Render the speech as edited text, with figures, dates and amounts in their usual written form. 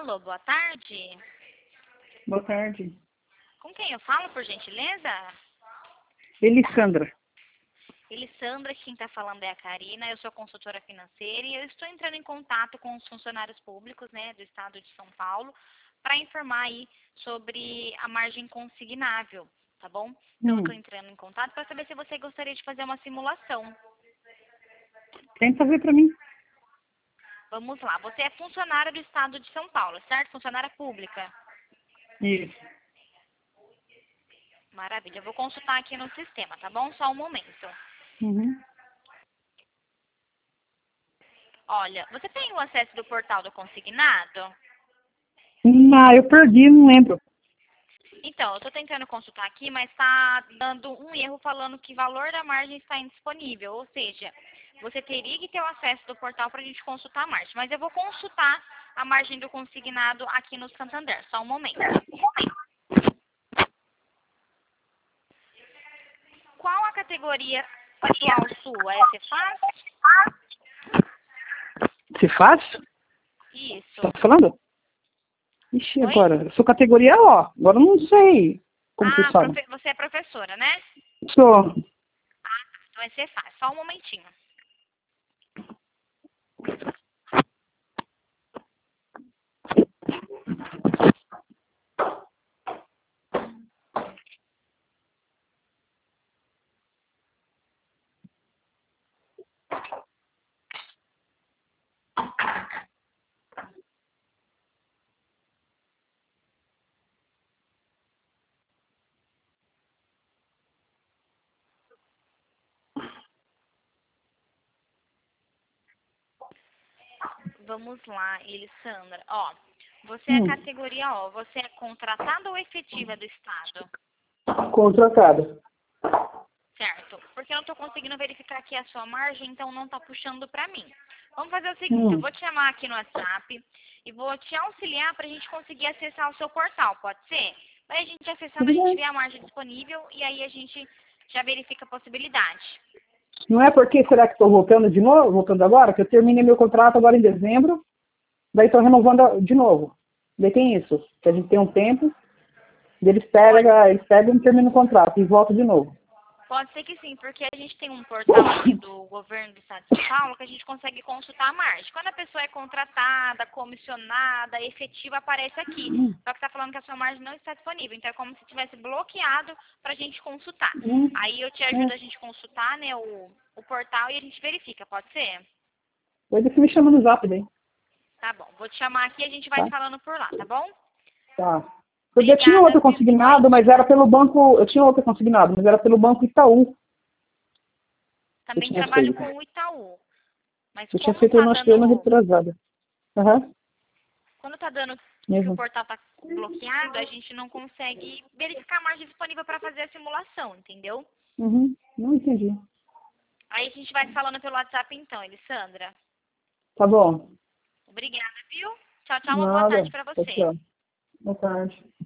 Alô, boa tarde. Boa tarde. Com quem eu falo, por gentileza? Elisandra. Elisandra, quem está falando é a Karina, eu sou consultora financeira e eu estou entrando em contato com os funcionários públicos, né, do estado de São Paulo para informar aí sobre a margem consignável, tá bom? Então, eu estou entrando em contato para saber se você gostaria de fazer uma simulação. Quem fazer para mim? Vamos lá, você é funcionária do estado de São Paulo, certo? Funcionária pública. Isso. Maravilha, eu vou consultar aqui no sistema, tá bom? Só um momento. Uhum. Olha, você tem o acesso do portal do consignado? Não, eu perdi, não lembro. Então, eu estou tentando consultar aqui, mas está dando um erro falando que valor da margem está indisponível. Ou seja, você teria que ter o acesso do portal para a gente consultar a margem. Mas eu vou consultar a margem do consignado aqui no Santander. Só um momento. Qual a categoria atual sua? É Cefaz? Se faz? Isso. Tá falando? Ixi, Oi? agora. Eu sou categoria O. Agora eu não sei como Ah, vocês falam. você é professora, né? Sou. Ah, tá. Então é Cefaz. Só um momentinho. Vamos lá, Elisandra. Ó, você é categoria O. Você é contratada ou efetiva do Estado? Contratada. Certo. Porque eu não estou conseguindo verificar aqui a sua margem, então não está puxando para mim. Vamos fazer o seguinte, eu vou te chamar aqui no WhatsApp e vou te auxiliar para a gente conseguir acessar o seu portal, pode ser? Aí a gente acessando, a gente vê a margem disponível e aí a gente já verifica a possibilidade. Não é porque será que estou voltando de novo, voltando agora? Que eu terminei meu contrato agora em dezembro, daí estou renovando de novo. Daí tem isso, que a gente tem um tempo, eles pegam e terminam o contrato e volta de novo. Pode ser que sim, porque a gente tem um portal aqui do governo do estado de São Paulo que a gente consegue consultar a margem. Quando a pessoa é contratada, comissionada, efetiva, aparece aqui. Só que está falando que a sua margem não está disponível. Então é como se tivesse bloqueado para a gente consultar. Aí eu te ajudo a gente consultar, né, o portal e a gente verifica, pode ser? Depois você me chama no zap daí. Tá bom, vou te chamar aqui e a gente vai falando por lá, tá bom? Tá. Porque eu tinha outro consignado, mas era pelo banco. Eu tinha outro consignado, mas era pelo banco Itaú. Também trabalho com o Itaú. Mas Eu tinha como feito tá uma ano dando... retrasada. Aham. Quando tá dando que o portal tá bloqueado, a gente não consegue verificar a margem disponível para fazer a simulação, entendeu? Uhum. Não entendi. Aí a gente vai falando pelo WhatsApp então, Elisandra. Tá bom. Obrigada, viu? Tchau, tchau, uma boa Nada. tarde para Tchau, você. tchau. Boa tarde.